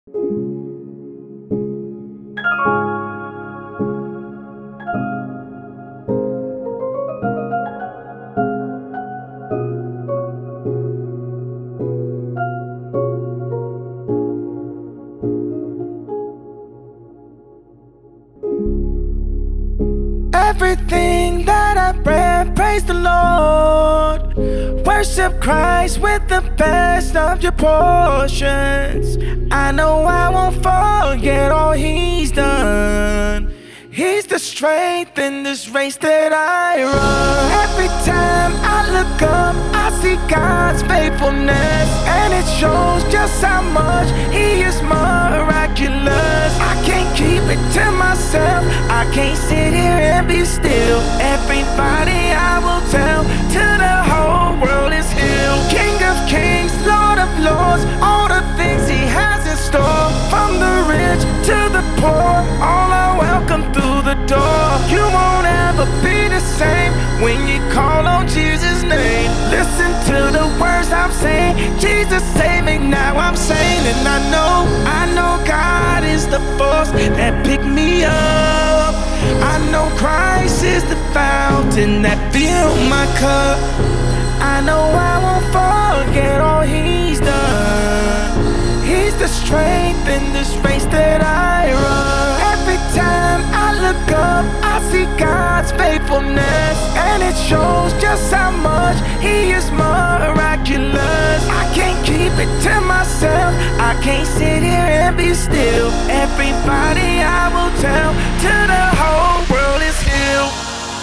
Everything that I read, praise the Lord. Worship Christ with the best of your portions. I know I won't forget all He's done. He's the strength in this race that I run. Every time I look up, I see God's faithfulness, and it shows just how much He is miraculous. I can't keep it to myself, I can't sit here and be still. Everybody I will tell, till the whole world is healed. King of kings, Lord of lords, all the things He has in store. From the rich to the poor, all are welcome through the door. You won't ever be the same when you call on Jesus' name. Listen to the words I'm saying, Jesus save me, now I'm sane. And I know God is the force that picked me up. I know Christ is the fountain that filled my cup. I know I won't forget all He's done. He's the strength in this race that I run. Every time I look up, I see God's faithfulness, and it shows just how much He is miraculous. I can't keep it to myself, I can't sit here and be still. Everybody I will tell, till the whole world is healed.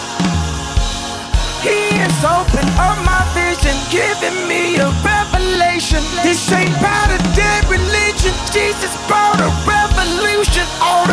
He has opened up my vision, giving me a revelation. This ain't about a dead religion, Jesus brought a revolution. All